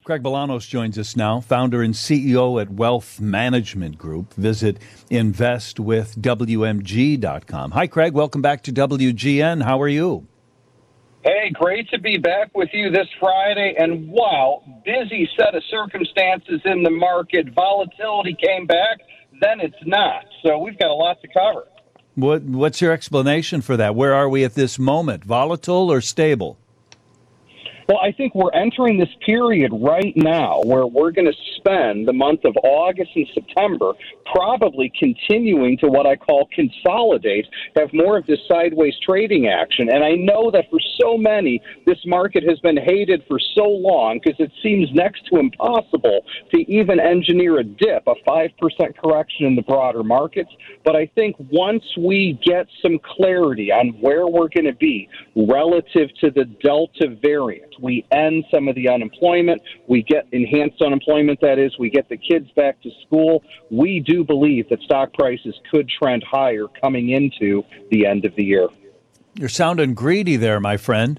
Craig Bolanos joins us now, founder and CEO at Wealth Management Group. Visit investwithwmg.com. Hi, Craig. Welcome back to WGN. How are you? Hey, great to be back with you this Friday. And wow, busy set of circumstances in the market. Volatility came back, then it's not. So we've got a lot to cover. What's your explanation for that? Where are we at this moment? Volatile or stable? Well, I think we're entering this period right now where we're going to spend the month of August and September probably continuing to what I call consolidate, have more of this sideways trading action. And I know that for so many, this market has been hated for so long because it seems next to impossible to even engineer a dip, a 5% correction in the broader markets. But I think once we get some clarity on where we're going to be relative to the Delta variant, we end some of the unemployment, we get enhanced unemployment, that is, we get the kids back to school, we do believe that stock prices could trend higher coming into the end of the year. You're sounding greedy there, my friend.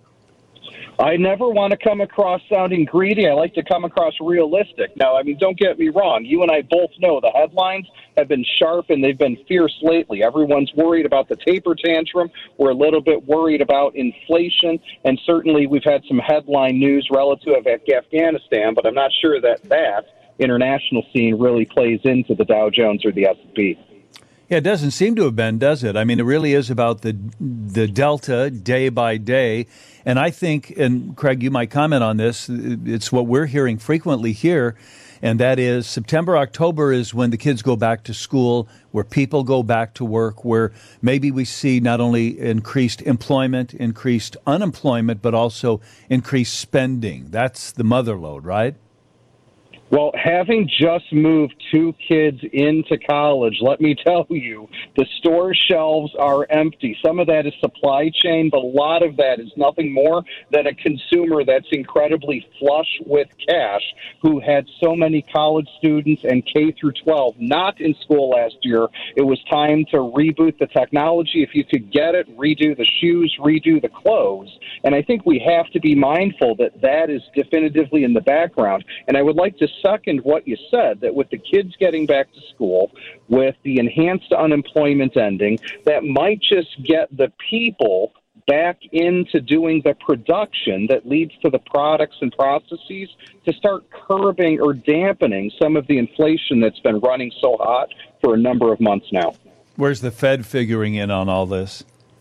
I never want to come across sounding greedy. I like to come across realistic. Now, I mean, don't get me wrong. You and I both know the headlines have been sharp and they've been fierce lately. Everyone's worried about the taper tantrum. We're a little bit worried about inflation. And certainly we've had some headline news relative to Afghanistan, but I'm not sure that international scene really plays into the Dow Jones or the S&P. Yeah, it doesn't seem to have been, does it? I mean, it really is about the delta day by day. And I think, and Craig, you might comment on this, it's what we're hearing frequently here, and that is September, October is when the kids go back to school, where people go back to work, where maybe we see not only increased employment, increased unemployment, but also increased spending. That's the mother lode, right? Well, having just moved two kids into college, let me tell you, the store shelves are empty. Some of that is supply chain, but a lot of that is nothing more than a consumer that's incredibly flush with cash, who had so many college students and K through 12 not in school last year. It was time to reboot the technology. If you could get it, redo the shoes, redo the clothes. And I think we have to be mindful that that is definitively in the background. And I would like to second what you said, that with the kids getting back to school, with the enhanced unemployment ending, that might just get the people back into doing the production that leads to the products and processes to start curbing or dampening some of the inflation that's been running so hot for a number of months now. Where's the Fed figuring in on all this?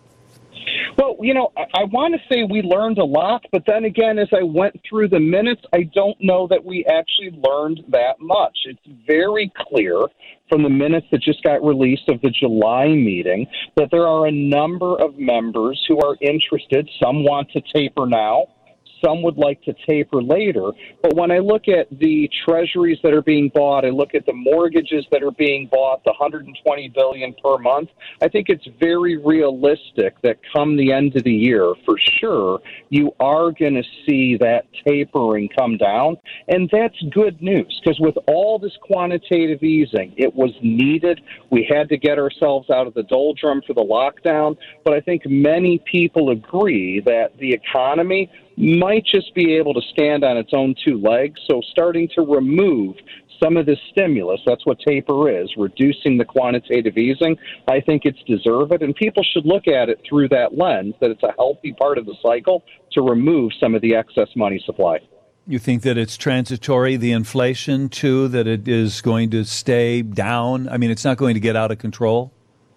Well, you know, I want to say we learned a lot, but then again, as I went through the minutes, I don't know that we actually learned that much. It's very clear from the minutes that just got released of the July meeting that there are a number of members who are interested. Some want to taper now. Some would like to taper later. But when I look at the treasuries that are being bought, I look at the mortgages that are being bought, the $120 billion per month, I think it's very realistic that come the end of the year, for sure, you are going to see that tapering come down. And that's good news, because with all this quantitative easing, it was needed. We had to get ourselves out of the doldrum for the lockdown. But I think many people agree that the economy might just be able to stand on its own two legs. So starting to remove some of this stimulus, that's what taper is, reducing the quantitative easing, I think it's deserved. And people should look at it through that lens, that it's a healthy part of the cycle to remove some of the excess money supply. You think that it's transitory, the inflation, too, that it is going to stay down? I mean, it's not going to get out of control?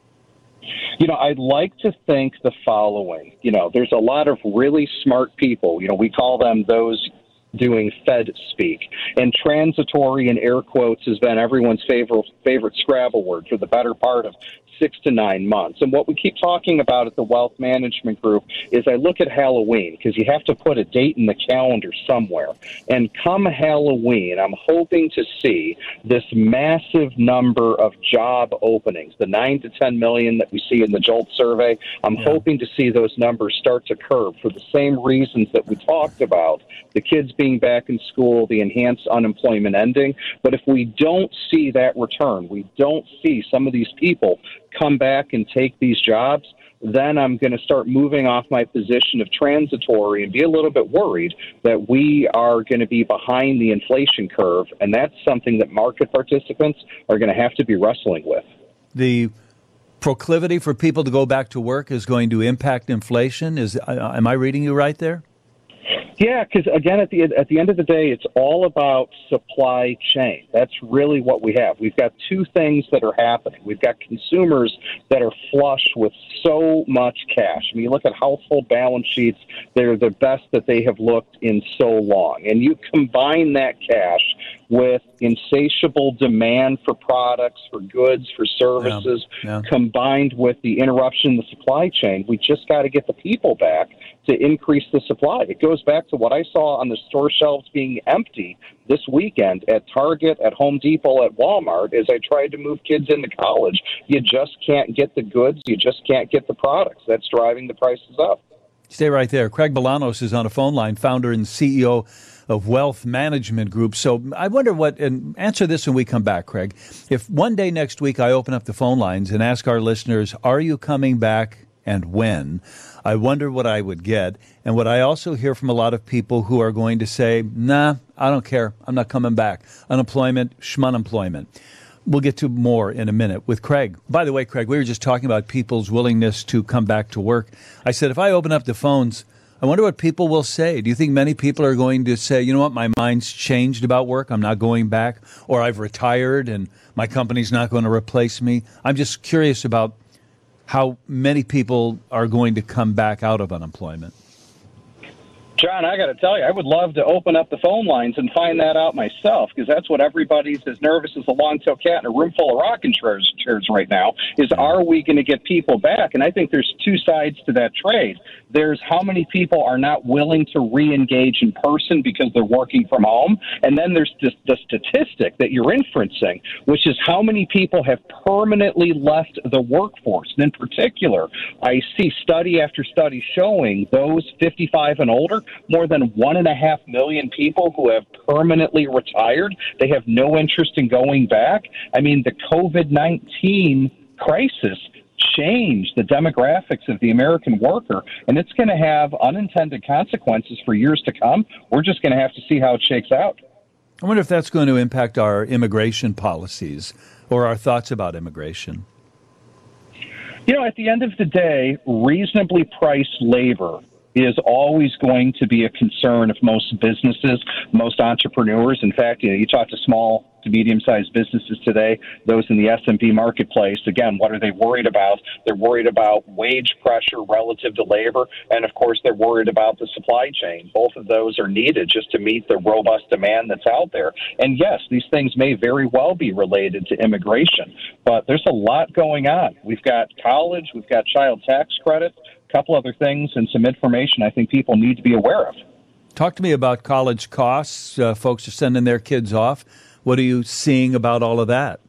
You know, I'd like to think the following. You know, there's a lot of really smart people. You know, we call them those doing Fed speak. And transitory in air quotes has been everyone's favorite Scrabble word for the better part of 6 to 9 months. And what we keep talking about at the Wealth Management Group is I look at Halloween, because you have to put a date in the calendar somewhere. And come Halloween, I'm hoping to see this massive number of job openings, the 9 to 10 million that we see in the JOLT survey. I'm hoping to see those numbers start to curve for the same reasons that we talked about, the kids being back in school, the enhanced unemployment ending. But if we don't see that return, we don't see some of these people come back and take these jobs, then I'm going to start moving off my position of transitory and be a little bit worried that we are going to be behind the inflation curve. And that's something that market participants are going to have to be wrestling with. The proclivity for people to go back to work is going to impact inflation. Am I reading you right there? Yeah, because again, at the end of the day, it's all about supply chain. That's really what we have. We've got two things that are happening. We've got consumers that are flush with so much cash. I mean, you look at household balance sheets; they're the best that they have looked in so long. And you combine that cash with insatiable demand for products, for goods, for services, combined with the interruption in the supply chain. We just got to get the people back to increase the supply. It goes back to what I saw on the store shelves being empty this weekend at Target, at Home Depot, at Walmart as I tried to move kids into college. You just can't get the goods. You just can't get the products. That's driving the prices up. Stay right there. Craig Bolanos is on a phone line, founder and CEO of Wealth Management Group. So I wonder and answer this when we come back, Craig. If one day next week I open up the phone lines and ask our listeners, are you coming back and when? I wonder what I would get. And what I also hear from a lot of people who are going to say, nah, I don't care. I'm not coming back. Unemployment, schmunemployment. We'll get to more in a minute with Craig. By the way, Craig, we were just talking about people's willingness to come back to work. I said, if I open up the phones, I wonder what people will say. Do you think many people are going to say, you know what, my mind's changed about work, I'm not going back, or I've retired and my company's not going to replace me? I'm just curious about how many people are going to come back out of unemployment. John, I got to tell you, I would love to open up the phone lines and find that out myself, because that's what everybody's as nervous as a long-tailed cat in a room full of rocking chairs right now, is are we going to get people back? And I think there's two sides to that trade. There's how many people are not willing to re-engage in person because they're working from home. And then there's just the statistic that you're inferencing, which is how many people have permanently left the workforce. And in particular, I see study after study showing those 55 and older, more than 1.5 million people who have permanently retired. They have no interest in going back. I mean, the COVID-19 crisis changed the demographics of the American worker, and it's going to have unintended consequences for years to come. We're just going to have to see how it shakes out. I wonder if that's going to impact our immigration policies or our thoughts about immigration. You know, at the end of the day, reasonably priced labor is always going to be a concern of most businesses, most entrepreneurs. In fact, you talk to small to medium-sized businesses today, those in the S&P marketplace. Again, what are they worried about? They're worried about wage pressure relative to labor, and of course, they're worried about the supply chain. Both of those are needed just to meet the robust demand that's out there. And yes, these things may very well be related to immigration, but there's a lot going on. We've got college, we've got child tax credit, a couple other things, and some information I think people need to be aware of. Talk to me about college costs. Folks are sending their kids off. What are you seeing about all of that?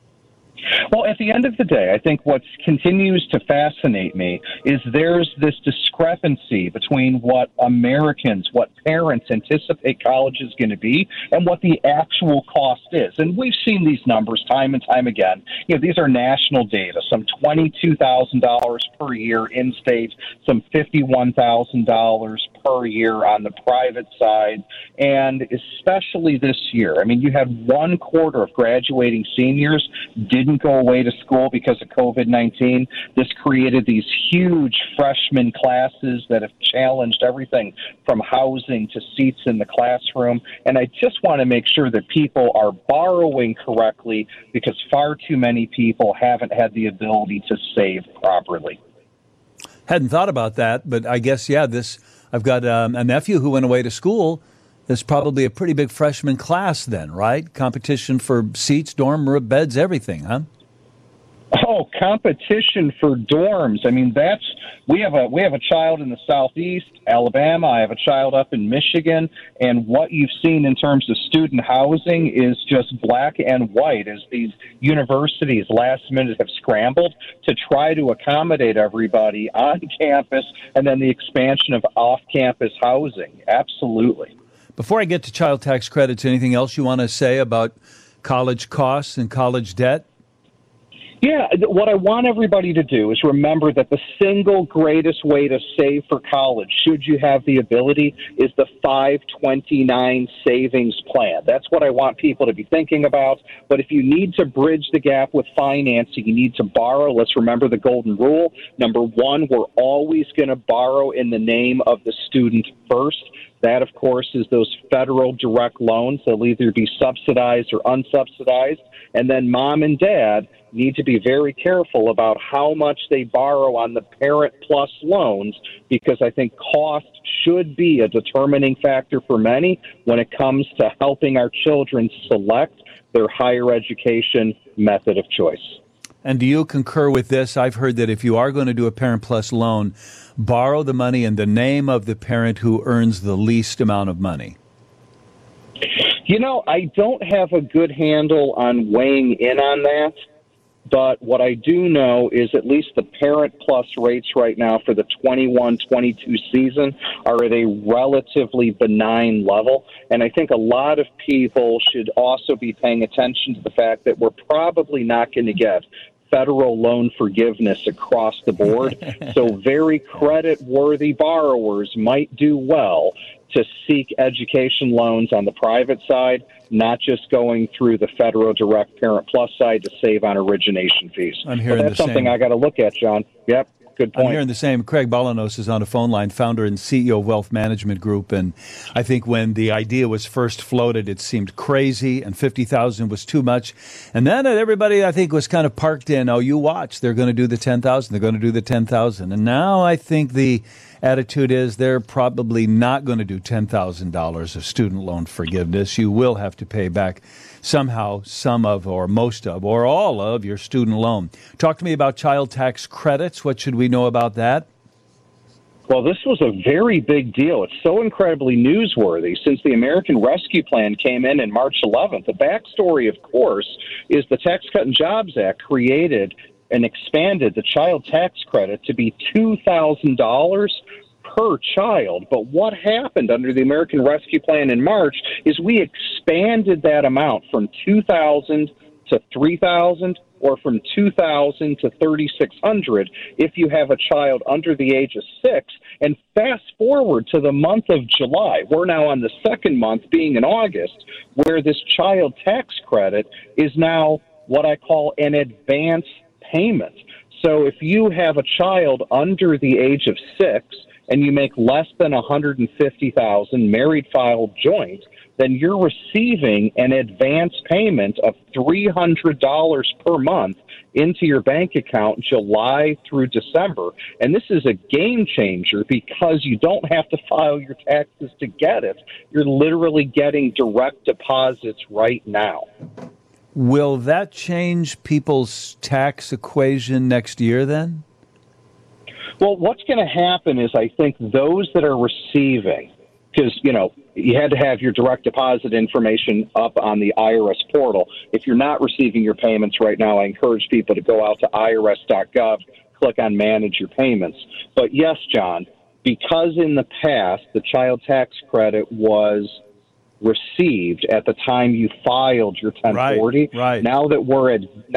Well, at the end of the day, I think what continues to fascinate me is there's this discrepancy between what Americans, what parents anticipate college is going to be and what the actual cost is. And we've seen these numbers time and time again. These are national data, some $22,000 per year in state, some $51,000 per year on the private side. And especially this year, I mean, you had 1/4 of graduating seniors didn't go away to school because of COVID-19. This created these huge freshman classes that have challenged everything from housing to seats in the classroom. And I just want to make sure that people are borrowing correctly, because far too many people haven't had the ability to save properly. Hadn't thought about that, but I guess, I've got a nephew who went away to school. There's probably a pretty big freshman class then, right? Competition for seats, dorm beds, everything, huh? Oh, competition for dorms. I mean, we have a child in the Southeast, Alabama. I have a child up in Michigan, and what you've seen in terms of student housing is just black and white as these universities last minute have scrambled to try to accommodate everybody on campus, and then the expansion of off-campus housing. Absolutely. Before I get to child tax credits, anything else you want to say about college costs and college debt? Yeah, what I want everybody to do is remember that the single greatest way to save for college, should you have the ability, is the 529 savings plan. That's what I want people to be thinking about. But if you need to bridge the gap with financing, you need to borrow. Let's remember the golden rule. Number one, we're always going to borrow in the name of the student first. That, of course, is those federal direct loans. They'll either be subsidized or unsubsidized. And then mom and dad need to be very careful about how much they borrow on the Parent Plus loans, because I think cost should be a determining factor for many when it comes to helping our children select their higher education method of choice. And do you concur with this? I've heard that if you are going to do a Parent Plus loan, borrow the money in the name of the parent who earns the least amount of money. You know, I don't have a good handle on weighing in on that, but what I do know is at least the Parent Plus rates right now for the 21-22 season are at a relatively benign level, and I think a lot of people should also be paying attention to the fact that we're probably not going to get federal loan forgiveness across the board. So very credit-worthy borrowers might do well to seek education loans on the private side, not just going through the federal direct Parent Plus side to save on origination fees. I'm hearing that's something I got to look at, John. Yep. Good point. I'm hearing the same. Craig Balanos is on a phone line, founder and CEO of Wealth Management Group. And I think when the idea was first floated, it seemed crazy and 50,000 was too much. And then everybody, I think, was kind of parked in, oh, you watch, they're going to do the 10,000. They're going to do the 10,000. And now I think the attitude is they're probably not going to do $10,000 of student loan forgiveness. You will have to pay back somehow some of or most of or all of your student loan. Talk to me about child tax credits. What should we know about that? Well, this was a very big deal. It's so incredibly newsworthy since the American Rescue Plan came in March 11th. The backstory, of course, is the Tax Cut and Jobs Act created and expanded the child tax credit to be $2,000 per child. But what happened under the American Rescue Plan in March is we expanded that amount from $2,000 to $3,000 or from $2,000 to $3,600 if you have a child under the age of 6. And fast forward to the month of July. We're now on the second month, being in August, where this child tax credit is now what I call an advance payment. So if you have a child under the age of 6 and you make less than $150,000 married filed joint, then you're receiving an advance payment of $300 per month into your bank account July through December. And this is a game changer because you don't have to file your taxes to get it. You're literally getting direct deposits right now. Will that change people's tax equation next year then? Well, what's going to happen is I think those that are receiving, because, you know, you had to have your direct deposit information up on the IRS portal. If you're not receiving your payments right now, I encourage people to go out to irs.gov, click on Manage Your Payments. But yes, John, because in the past the child tax credit was received at the time you filed your 1040. Right. Now that we're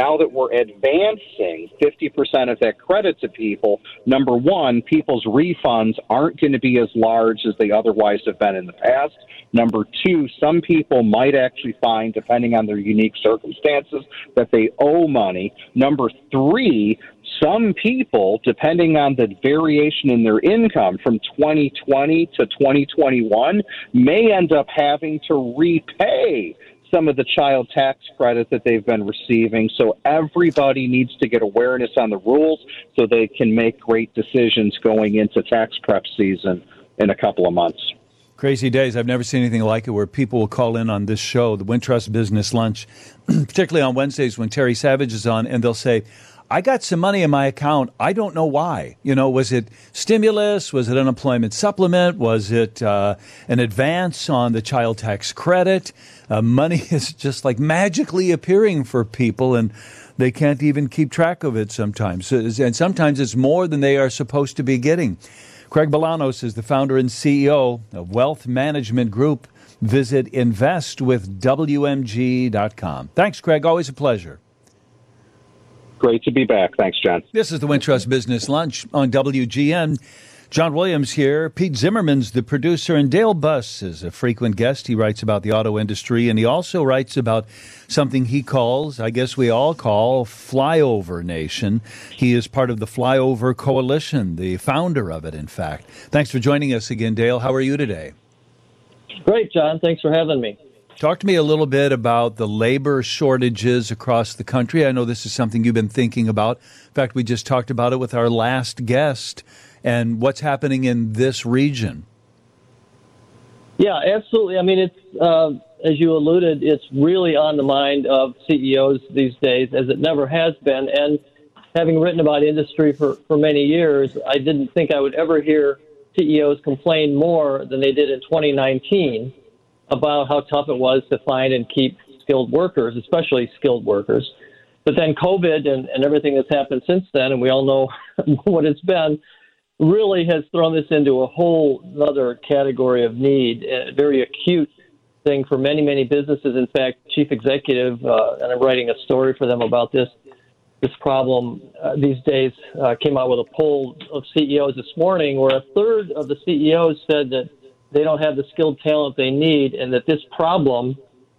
advancing 50% of that credit to people, number one, people's refunds aren't going to be as large as they otherwise have been in the past. Number two, some people might actually find, depending on their unique circumstances, that they owe money. Number three, some people, depending on the variation in their income from 2020 to 2021, may end up having to repay some of the child tax credit that they've been receiving. So everybody needs to get awareness on the rules so they can make great decisions going into tax prep season in a couple of months. Crazy days. I've never seen anything like it, where people will call in on this show, the Wintrust Business Lunch, particularly on Wednesdays when Terry Savage is on, and they'll say, I got some money in my account. I don't know why. You know, was it stimulus? Was it unemployment supplement? Was it an advance on the child tax credit? Money is just like magically appearing for people, and they can't even keep track of it sometimes. And sometimes it's more than they are supposed to be getting. Craig Balanos is the founder and CEO of Wealth Management Group. Visit investwithwmg.com. Thanks, Craig. Always a pleasure. Great to be back. Thanks, John. This is the Wintrust Business Lunch on WGN. John Williams here. Pete Zimmerman's the producer, and Dale Buss is a frequent guest. He writes about the auto industry, and he also writes about something he calls, I guess we all call, Flyover Nation. He is part of the Flyover Coalition, the founder of it, in fact. Thanks for joining us again, Dale. How are you today? Great, John. Thanks for having me. Talk to me a little bit about the labor shortages across the country. I know this is something you've been thinking about. In fact, we just talked about it with our last guest. And what's happening in this region? Yeah, absolutely. I mean, it's as you alluded, it's really on the mind of CEOs these days, as it never has been. And having written about industry for many years, I didn't think I would ever hear CEOs complain more than they did in 2019 about how tough it was to find and keep skilled workers, especially skilled workers. But then COVID and everything that's happened since then, and we all know what it's been, really has thrown this into a whole other category of need, a very acute thing for many, many businesses. In fact, Chief Executive, and I'm writing a story for them about this problem these days, came out with a poll of CEOs this morning where a third of the CEOs said that they don't have the skilled talent they need, and that this problem,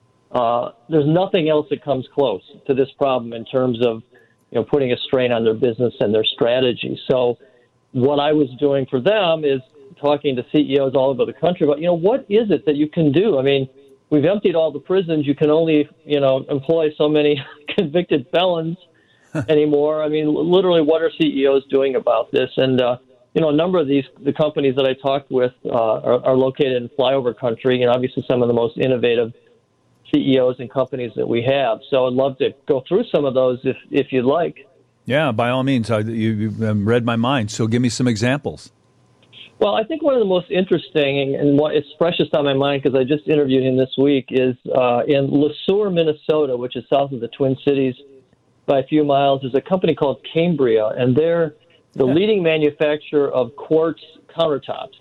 there's nothing else that comes close to this problem in terms of putting a strain on their business and their strategy. So what I was doing for them is talking to CEOs all over the country about, what is it that you can do? I mean, we've emptied all the prisons. You can only, employ so many convicted felons anymore. I mean, literally, what are CEOs doing about this? And, a number of the companies that I talked with are located in flyover country, and obviously some of the most innovative CEOs and companies that we have. So I'd love to go through some of those if you'd like. Yeah, by all means. You've read my mind, so give me some examples. Well, I think one of the most interesting, and what is freshest on my mind because I just interviewed him this week, is in LeSueur, Minnesota, which is south of the Twin Cities by a few miles. There's a company called Cambria, and they're the leading manufacturer of quartz countertops.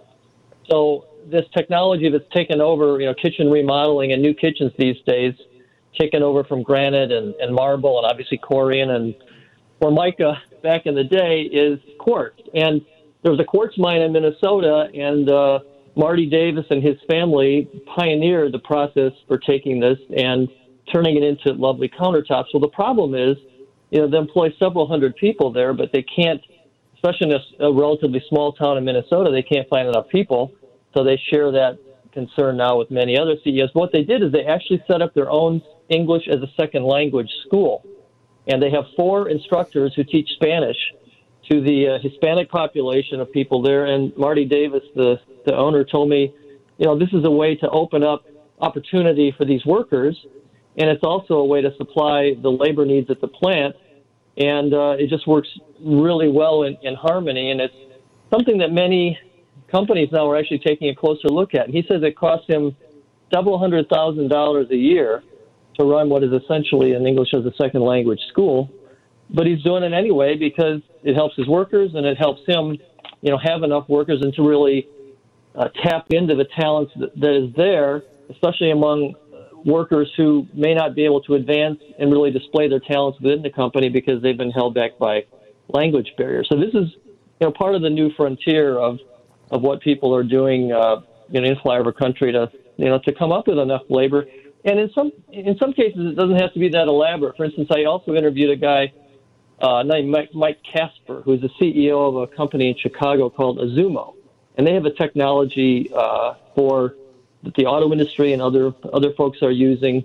So this technology that's taken over, kitchen remodeling and new kitchens these days, taken over from granite and marble and obviously Corian and Formica back in the day, is quartz. And there was a quartz mine in Minnesota, and Marty Davis and his family pioneered the process for taking this and turning it into lovely countertops. Well, the problem is, they employ several hundred people there, but they can't, especially in a relatively small town in Minnesota, they can't find enough people. So they share that concern now with many other CEOs. But what they did is they actually set up their own English as a second language school. And they have 4 instructors who teach Spanish to the Hispanic population of people there. And Marty Davis, the owner, told me, this is a way to open up opportunity for these workers. And it's also a way to supply the labor needs at the plant. And it just works really well in harmony. And it's something that many companies now are actually taking a closer look at. And he says it costs him several $100,000 a year to run what is essentially an English as a second language school. But he's doing it anyway because it helps his workers and it helps him, have enough workers and to really tap into the talents that is there, especially among workers who may not be able to advance and really display their talents within the company because they've been held back by language barriers. So this is, part of the new frontier of what people are doing in flyover country to come up with enough labor. And in some cases, it doesn't have to be that elaborate. For instance, I also interviewed a guy named Mike Casper, who's the CEO of a company in Chicago called Azumo. And they have a technology for that the auto industry and other folks are using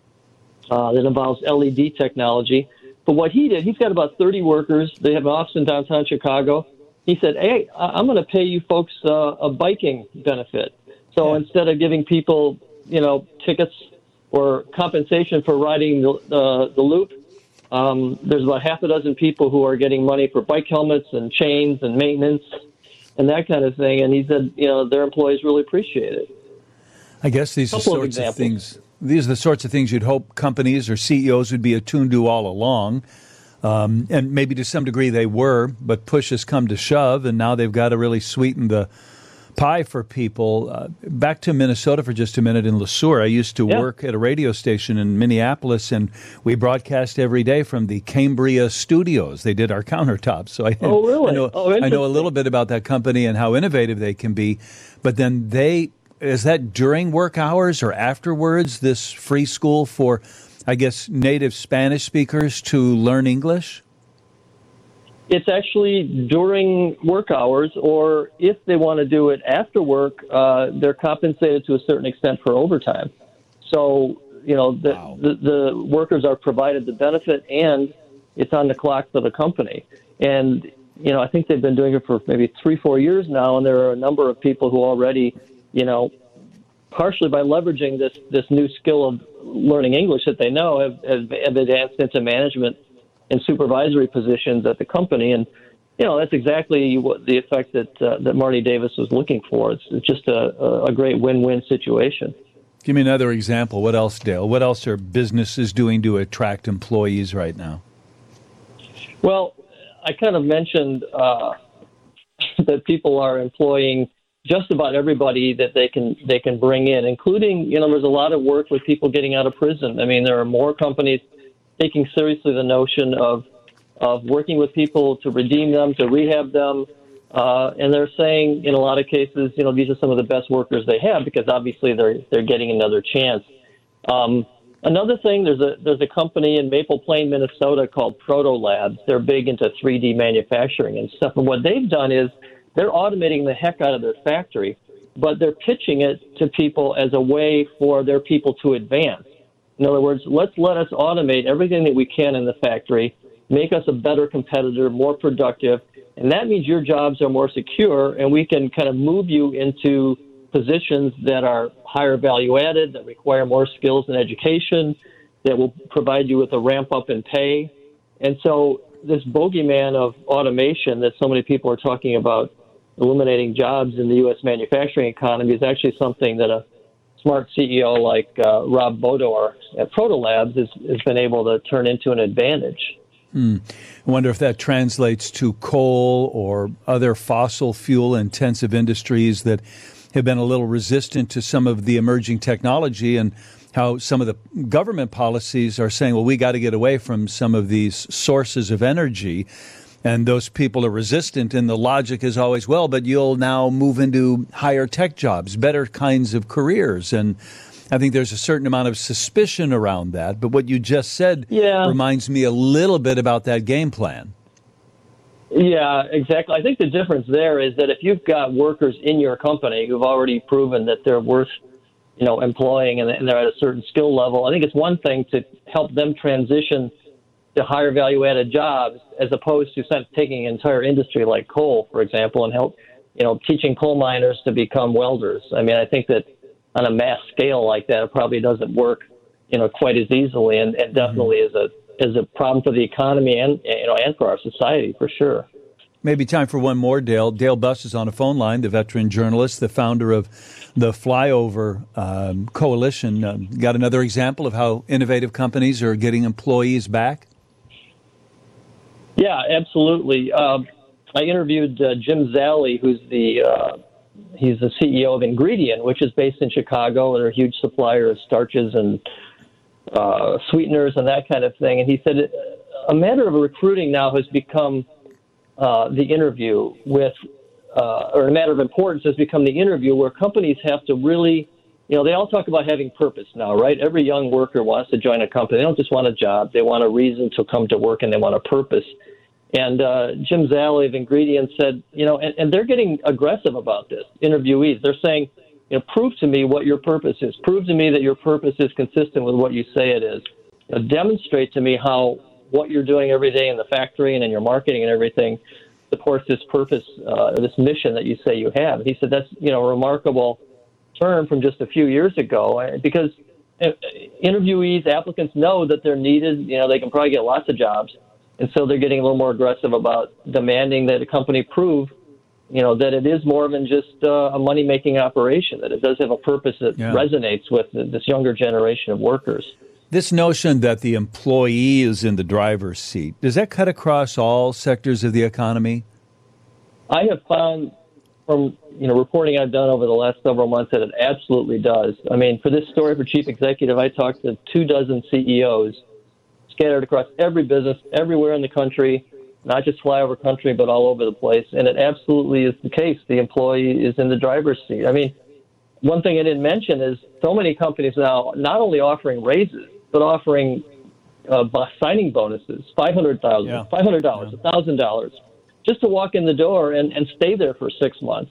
that involves LED technology. But what he did, he's got about 30 workers. They have an office in downtown Chicago. He said, hey, I'm going to pay you folks a biking benefit. So instead of giving people, tickets or compensation for riding the loop, there's about half a dozen people who are getting money for bike helmets and chains and maintenance and that kind of thing. And he said, their employees really appreciate it. I guess these are the sorts of things you'd hope companies or CEOs would be attuned to all along. And maybe to some degree they were, but push has come to shove, and now they've got to really sweeten the pie for people. Back to Minnesota for just a minute in Le Sueur. I used to work at a radio station in Minneapolis, and we broadcast every day from the Cambria studios. They did our countertops. So I know a little bit about that company and how innovative they can be. But then is that during work hours or afterwards, this free school for, I guess, native Spanish speakers to learn English? It's actually during work hours, or if they want to do it after work, they're compensated to a certain extent for overtime. So, the workers are provided the benefit, and it's on the clock for the company. And, I think they've been doing it for maybe 3-4 years now, and there are a number of people who already, partially by leveraging this new skill of learning English that they know, have advanced into management and supervisory positions at the company. And, that's exactly what the effect that Marty Davis was looking for. It's just a great win-win situation. Give me another example. What else, Dale? What else are businesses doing to attract employees right now? Well, I kind of mentioned that people are employing just about everybody that they can bring in, including, there's a lot of work with people getting out of prison. I mean, there are more companies taking seriously the notion of working with people to redeem them, to rehab them. And they're saying in a lot of cases, these are some of the best workers they have because obviously they're getting another chance. Another thing, there's a company in Maple Plain, Minnesota called Proto Labs. They're big into 3D manufacturing and stuff. And what they've done is they're automating the heck out of their factory, but they're pitching it to people as a way for their people to advance. In other words, let us automate everything that we can in the factory, make us a better competitor, more productive, and that means your jobs are more secure, and we can kind of move you into positions that are higher value added, that require more skills and education, that will provide you with a ramp up in pay. And so this bogeyman of automation that so many people are talking about eliminating jobs in the U.S. manufacturing economy is actually something that a smart CEO like Rob Bodor at Proto Labs has been able to turn into an advantage. I wonder if that translates to coal or other fossil fuel intensive industries that have been a little resistant to some of the emerging technology, and how some of the government policies are saying, well, we got to get away from some of these sources of energy. And those people are resistant, and the logic is always, well, but you'll now move into higher tech jobs, better kinds of careers. And I think there's a certain amount of suspicion around that. But what you just said reminds me a little bit about that game plan. Yeah, exactly. I think the difference there is that if you've got workers in your company who've already proven that they're worth, employing and they're at a certain skill level, I think it's one thing to help them transition to higher value-added jobs as opposed to taking an entire industry like coal, for example, and help, teaching coal miners to become welders. I mean, I think that on a mass scale like that, it probably doesn't work, quite as easily, and definitely is a problem for the economy and for our society for sure. Maybe time for one more, Dale. Dale Buss is on a phone line, the veteran journalist, the founder of the Flyover Coalition. Got another example of how innovative companies are getting employees back? Yeah, absolutely. I interviewed Jim Zally, who's he's the CEO of Ingredient, which is based in Chicago. They're a huge supplier of starches and sweeteners and that kind of thing. And he said a matter of recruiting now has become the interview or a matter of importance has become the interview where companies have to really, they all talk about having purpose now, right? Every young worker wants to join a company. They don't just want a job. They want a reason to come to work, and they want a purpose. And Jim Zally of Ingredient said, and they're getting aggressive about this, interviewees. They're saying, prove to me what your purpose is. Prove to me that your purpose is consistent with what you say it is. Demonstrate to me how what you're doing every day in the factory and in your marketing and everything supports this purpose, this mission that you say you have. And he said that's, a remarkable turn from just a few years ago, because interviewees, applicants know that they're needed. They can probably get lots of jobs. And so they're getting a little more aggressive about demanding that a company prove, that it is more than just a money-making operation, that it does have a purpose that resonates with this younger generation of workers. This notion that the employee is in the driver's seat, does that cut across all sectors of the economy? I have found from reporting I've done over the last several months that it absolutely does. I mean, for this story for Chief Executive, I talked to 24 CEOs scattered across every business, everywhere in the country, not just flyover country, but all over the place. And it absolutely is the case. The employee is in the driver's seat. I mean, one thing I didn't mention is so many companies now not only offering raises, but offering signing bonuses, $500, $1,000, just to walk in the door and stay there for 6 months.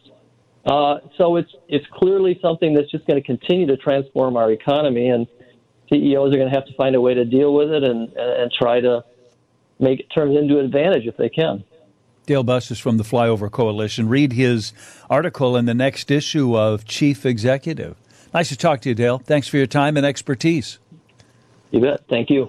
So it's clearly something that's just going to continue to transform our economy, and CEOs are going to have to find a way to deal with it and try to make it turn into an advantage if they can. Dale Buss is from the Flyover Coalition. Read his article in the next issue of Chief Executive. Nice to talk to you, Dale. Thanks for your time and expertise. You bet. Thank you.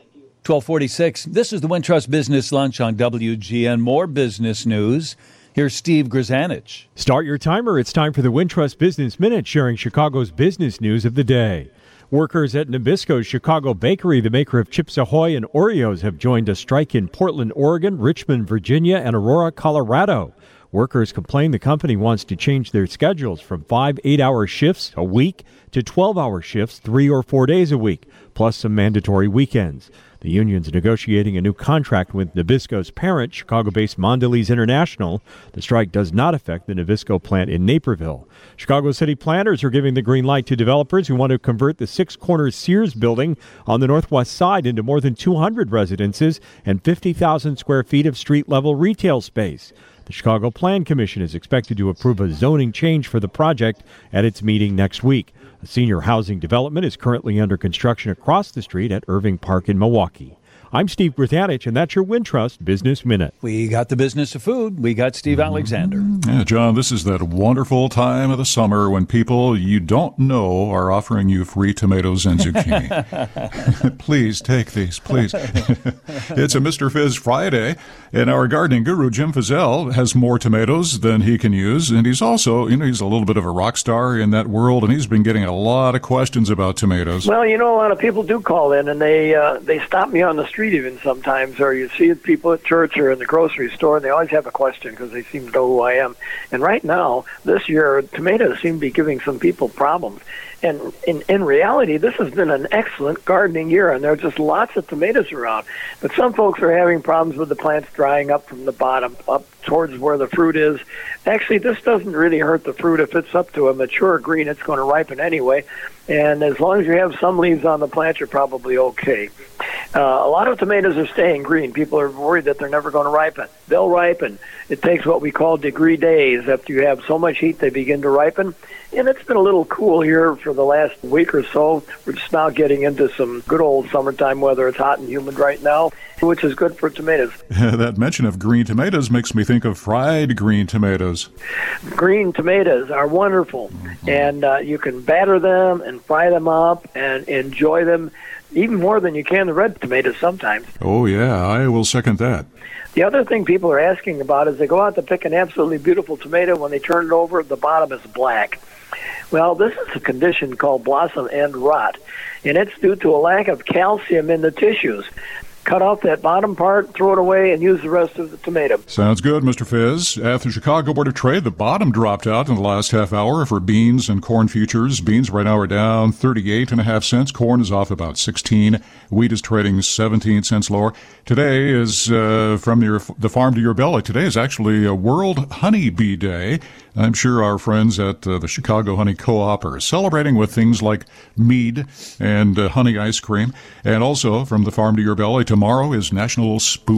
1246. This is the Wintrust Business Lunch on WGN. More business news. Here's Steve Grzanich. Start your timer. It's time for the Wintrust Business Minute, sharing Chicago's business news of the day. Workers at Nabisco's Chicago Bakery, the maker of Chips Ahoy and Oreos, have joined a strike in Portland, Oregon, Richmond, Virginia, and Aurora, Colorado. Workers complain the company wants to change their schedules from 5 8-hour shifts a week to 12-hour shifts 3 or 4 days a week, plus some mandatory weekends. The union's negotiating a new contract with Nabisco's parent, Chicago-based Mondelez International. The strike does not affect the Nabisco plant in Naperville. Chicago city planners are giving the green light to developers who want to convert the Six Corners Sears building on the northwest side into more than 200 residences and 50,000 square feet of street-level retail space. The Chicago Plan Commission is expected to approve a zoning change for the project at its meeting next week. A senior housing development is currently under construction across the street at Irving Park in Milwaukee. I'm Steve Grzanich, and that's your Wintrust Business Minute. We got the business of food. We got Steve Alexander. Yeah, John, this is that wonderful time of the summer when people you don't know are offering you free tomatoes and zucchini. Please take these, please. It's a Mr. Fizz Friday, and our gardening guru, Jim Fizzell, has more tomatoes than he can use, and he's also, he's a little bit of a rock star in that world, and he's been getting a lot of questions about tomatoes. Well, a lot of people do call in, and they stop me on the street even sometimes, or you see people at church or in the grocery store, and they always have a question because they seem to know who I am. And right now, this year, tomatoes seem to be giving some people problems. And in reality, this has been an excellent gardening year, and there are just lots of tomatoes around. But some folks are having problems with the plants drying up from the bottom up towards where the fruit is. Actually, this doesn't really hurt the fruit. If it's up to a mature green, it's going to ripen anyway. And as long as you have some leaves on the plant, you're probably okay. A lot of tomatoes are staying green. People are worried that they're never going to ripen. They'll ripen. It takes what we call degree days. After you have so much heat, they begin to ripen. And it's been a little cool here for the last week or so. We're just now getting into some good old summertime weather. It's hot and humid right now, which is good for tomatoes. That mention of green tomatoes makes me think of fried green tomatoes. Green tomatoes are wonderful, and you can batter them and fry them up and enjoy them even more than you can the red tomatoes sometimes. Oh, yeah, I will second that. The other thing people are asking about is they go out to pick an absolutely beautiful tomato. When they turn it over, the bottom is black. Well, this is a condition called blossom end rot, and it's due to a lack of calcium in the tissues. Cut off that bottom part, throw it away, and use the rest of the tomato. Sounds good, Mr. Fizz. At the Chicago Board of Trade, the bottom dropped out in the last half hour for beans and corn futures. Beans right now are down 38.5 cents. Corn is off about 16. Wheat is trading 17 cents lower. Today is from the farm to your belly. Today is actually a World Honeybee Day. I'm sure our friends at the Chicago Honey Co-op are celebrating with things like mead and honey ice cream. And also, from the farm to your belly, tomorrow is National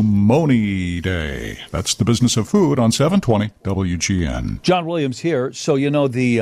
Spumoni Day. That's the business of food on 720 WGN. John Williams here. So, the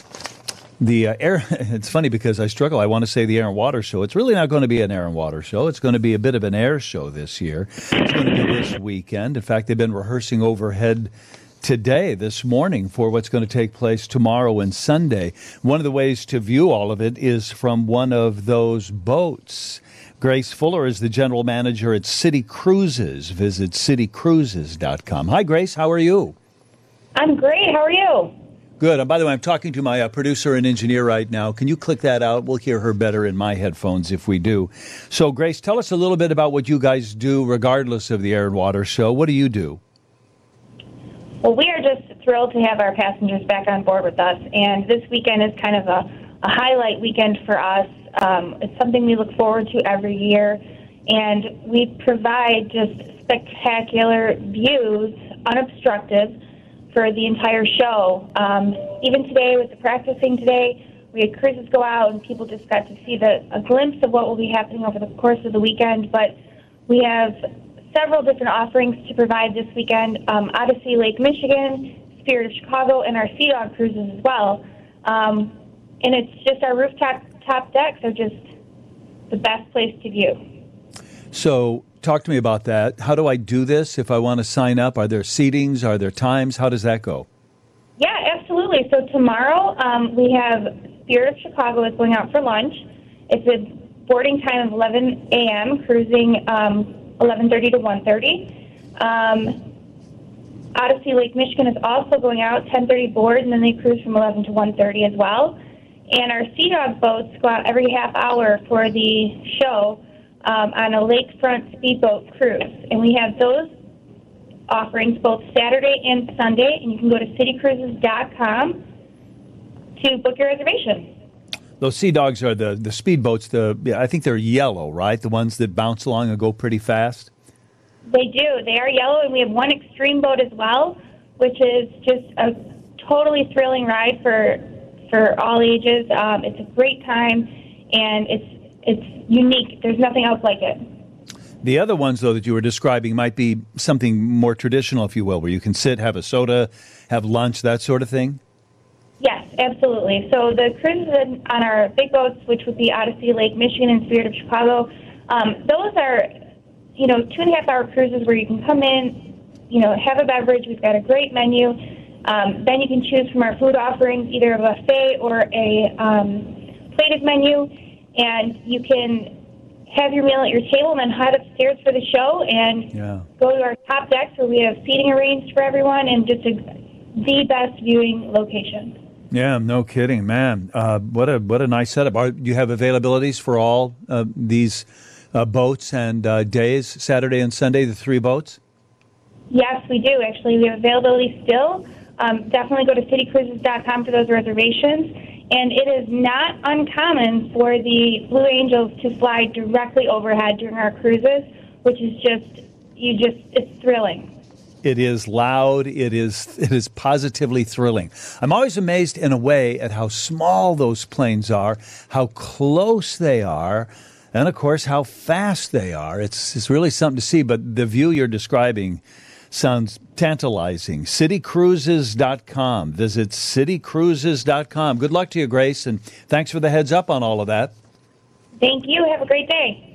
air, it's funny because I struggle. I want to say the Air and Water Show. It's really not going to be an Air and Water Show. It's going to be a bit of an air show this year. It's going to be this weekend. In fact, they've been rehearsing overhead this morning for what's going to take place tomorrow and Sunday. One of the ways to view all of it is from one of those boats. Grace Fuller is the general manager at City Cruises. Visit citycruises.com. Hi, Grace. How are you? I'm great. How are you? Good. And by the way, I'm talking to my producer and engineer right now. Can you click that out? We'll hear her better in my headphones if we do. So, Grace, tell us a little bit about what you guys do regardless of the Air and Water Show. What do you do? Well, we are just thrilled to have our passengers back on board with us. And this weekend is kind of a highlight weekend for us. It's something we look forward to every year. And we provide just spectacular views, unobstructed, for the entire show. Even today, with the practicing today, we had cruises go out, and people just got to see a glimpse of what will be happening over the course of the weekend. But we have several different offerings to provide this weekend. Odyssey Lake Michigan, Spirit of Chicago, and our Sea Dog cruises as well. And it's just our rooftop decks are just the best place to view. So talk to me about that. How do I do this if I want to sign up? Are there seatings? Are there times? How does that go? Yeah, absolutely. So tomorrow we have Spirit of Chicago is going out for lunch. It's a boarding time of 11 a.m., cruising 11:30 to 1:30. Odyssey Lake Michigan is also going out 10:30 board, and then they cruise from 11 to 1:30 as well. And our Sea Dog boats go out every half hour for the show on a lakefront speedboat cruise. And we have those offerings both Saturday and Sunday, and you can go to citycruises.com to book your reservation. Those Sea Dogs are the speedboats. I think they're yellow, right? The ones that bounce along and go pretty fast? They do. They are yellow, and we have one extreme boat as well, which is just a totally thrilling ride for all ages. It's a great time, and it's unique. There's nothing else like it. The other ones, though, that you were describing might be something more traditional, if you will, where you can sit, have a soda, have lunch, that sort of thing? Yes, absolutely. So the cruises on our big boats, which would be Odyssey Lake Michigan and Spirit of Chicago, those are, 2.5-hour cruises where you can come in, have a beverage. We've got a great menu. Then you can choose from our food offerings, either a buffet or a plated menu, and you can have your meal at your table and then head upstairs for the show and go to our top decks where we have seating arranged for everyone and just the best viewing location. Yeah, no kidding, man. What a nice setup. Do you have availabilities for all these boats and days, Saturday and Sunday, the three boats? Yes, we do, actually. We have availability still. Definitely go to citycruises.com for those reservations. And it is not uncommon for the Blue Angels to fly directly overhead during our cruises, which is it's thrilling. It is loud. It is positively thrilling. I'm always amazed in a way at how small those planes are, how close they are, and of course how fast they are. It's really something to see. But the view you're describing sounds tantalizing. Citycruises.com. Visit citycruises.com. Good luck to you, Grace, and thanks for the heads up on all of that. Thank you. Have a great day.